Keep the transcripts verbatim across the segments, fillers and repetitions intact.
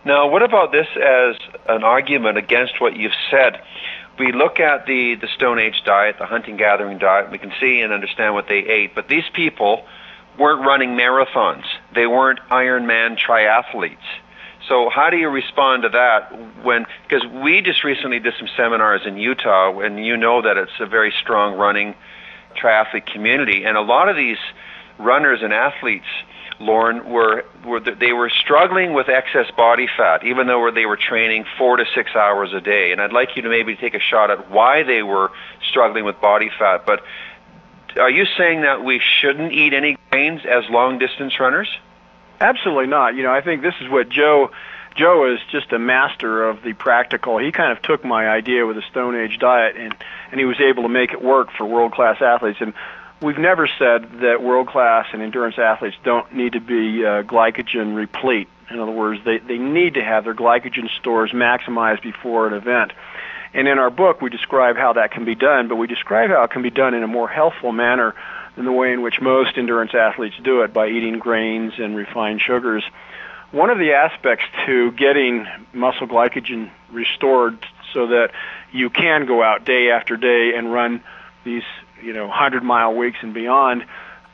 Now, what about this as an argument against what you've said? We look at the, the Stone Age diet, the hunting-gathering diet, we can see and understand what they ate, but these people weren't running marathons. They weren't Ironman triathletes. So how do you respond to that when, because we just recently did some seminars in Utah, and you know that it's a very strong running triathlete community, and a lot of these runners and athletes, Lauren, were, were they were struggling with excess body fat, even though they were training four to six hours a day. And I'd like you to maybe take a shot at why they were struggling with body fat. But are you saying that we shouldn't eat any grains as long-distance runners? Absolutely not. You know, I think this is what Joe, Joe is just a master of the practical. He kind of took my idea with the Stone Age diet, and, and he was able to make it work for world-class athletes. And we've never said that world-class and endurance athletes don't need to be uh, glycogen replete. In other words, they, they need to have their glycogen stores maximized before an event. And in our book, we describe how that can be done, but we describe how it can be done in a more healthful manner than the way in which most endurance athletes do it, by eating grains and refined sugars. One of the aspects to getting muscle glycogen restored so that you can go out day after day and run these, you know, hundred-mile weeks and beyond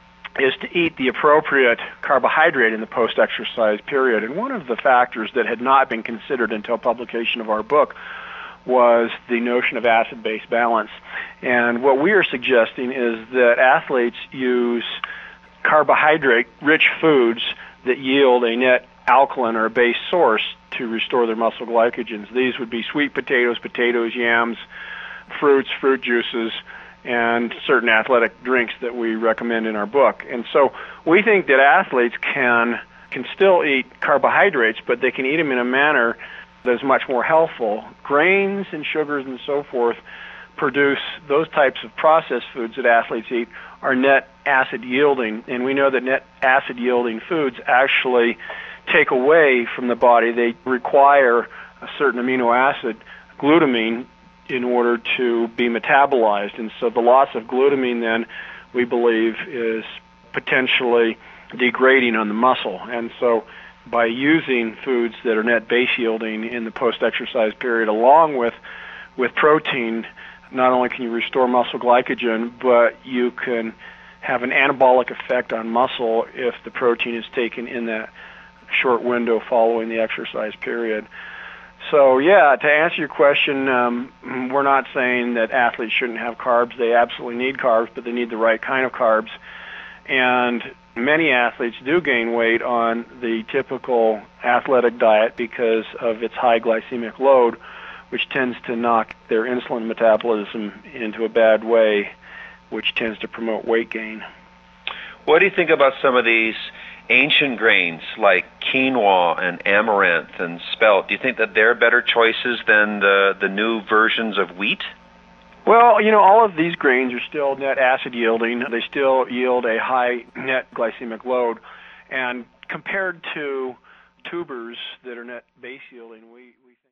is to eat the appropriate carbohydrate in the post-exercise period. And one of the factors that had not been considered until publication of our book was the notion of acid-base balance. And what we are suggesting is that athletes use carbohydrate-rich foods that yield a net alkaline or a base source to restore their muscle glycogens. These would be sweet potatoes, potatoes, yams, fruits, fruit juices, and certain athletic drinks that we recommend in our book. And so we think that athletes can can still eat carbohydrates, but they can eat them in a manner that is much more healthful. Grains and sugars and so forth produce those types of processed foods that athletes eat are net acid yielding, and we know that net acid yielding foods actually take away from the body. They require a certain amino acid, glutamine, in order to be metabolized. And so the loss of glutamine then, we believe, is potentially degrading on the muscle. And so by using foods that are net base yielding in the post-exercise period, along with with protein, not only can you restore muscle glycogen, but you can have an anabolic effect on muscle if the protein is taken in that short window following the exercise period. So, yeah, to answer your question, um, we're not saying that athletes shouldn't have carbs. They absolutely need carbs, but they need the right kind of carbs. And many athletes do gain weight on the typical athletic diet because of its high glycemic load, which tends to knock their insulin metabolism into a bad way, which tends to promote weight gain. What do you think about some of these ancient grains like quinoa and amaranth and spelt? Do you think that they're better choices than the, the new versions of wheat? Well, you know, all of these grains are still net acid yielding. They still yield a high net glycemic load. And compared to tubers that are net base yielding, we, we think